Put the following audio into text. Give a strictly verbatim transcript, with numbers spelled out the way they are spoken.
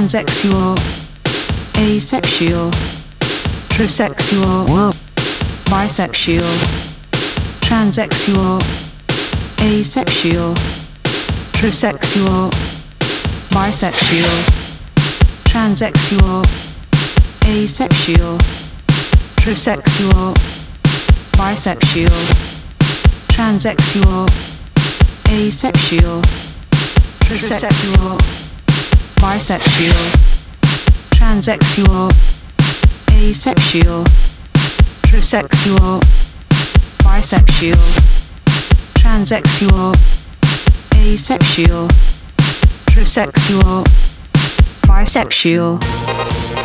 transsexual, asexual, trisexual, bisexual, transsexual, asexual, trisexual, bisexual, transsexual, asexual, trisexual, bisexual, transsexual, asexual, trisexual, bisexual, transsexual, asexual, trisexual, bisexual, transsexual, asexual, trisexual, bisexual.